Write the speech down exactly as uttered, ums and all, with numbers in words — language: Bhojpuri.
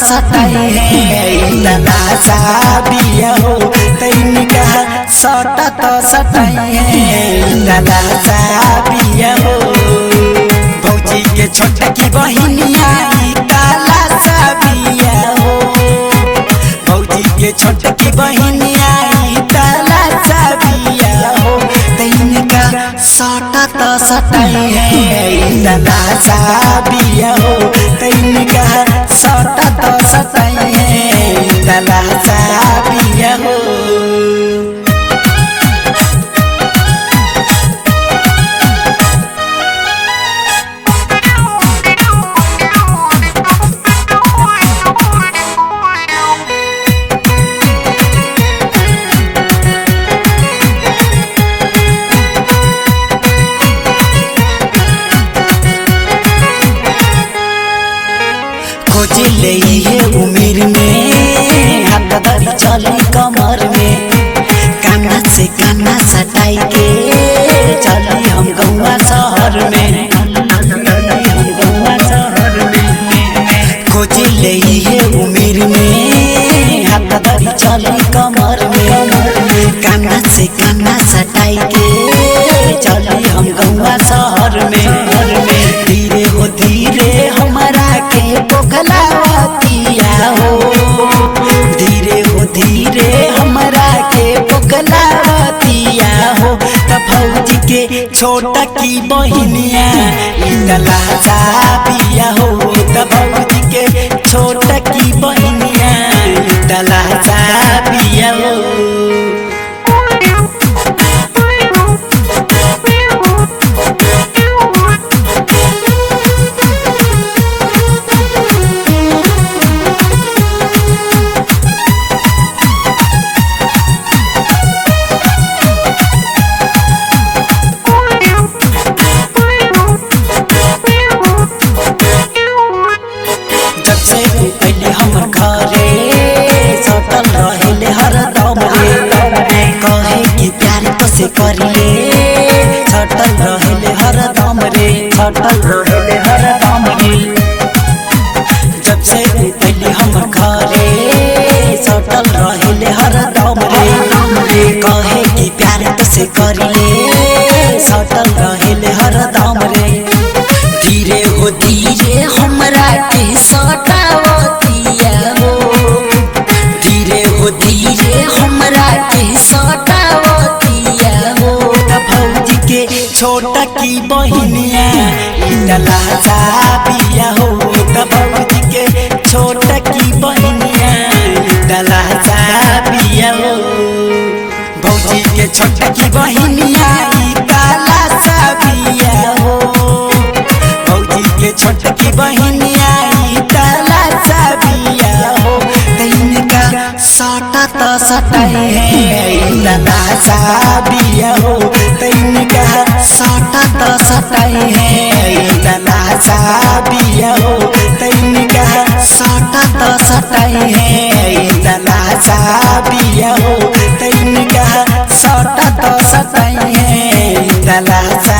सटाई है तलाशा बिया हो तैनिका सटा तो सटाई है तलाशा बिया हो भौजी के छोटकी बहिनिया तलाशा बिया हो भौजी के छोटकी बहिनिया तलाशा बिया हो तैनिका सटा तो सटाई है तलाशा बिया हो तैनिका सटा तो सटाई है तलाशा बिया हो खोजे ले है उम्र में हाथ धरी चली कमर में कान्हा से कान्हा सटाई के चली हम गौवा शहर में हम गौवा शहर में खोजे ले है उम्र में हाथ धरी चली कमर में कान्हा से कान्हा सटाई के चली हम गौवा शहर में धीरे हो धीरे हमारा के पोखलावतिया हो धीरे हो धीरे हमारा के पोखलावतिया हो त भौजी के छोटा की बहिनिया तलाशा बिया हो त भौजी के छोटा की बहिनिया तलाशा बिया हो पहले हमर घरे सटल रहे हरदम रे कहे कि प्यार तो से करिए सटल रहे हरदम रे सटल रहे हरदम रे जब से पहले हमर घरे सटल रहे हरदम रे कहे कि प्यार तो से करिए सटल रहे हरदम रे धीरे हो धीरे हमरा के सटावतिया हो धीरे हो धीरे हमरा के सटावतिया हो त भौजी के छोटा की बहिनिया तलाशा बिया हो त भौजी के छोटा की बहिनिया तलाशा बिया हो भौजी के छोटा की बहिनिया तलाशा बिया हो के छोटकी बहिनिया तलाशा बिया हो तैनिका सटा तो सटाई है तलाशा बिया हो तैनिका सटा तो सटाई है तलाशा बिया हो तैनिका सटा तो सटाई है तलाशा बिया हो तैनिका सटा तो सटाई है तलाशा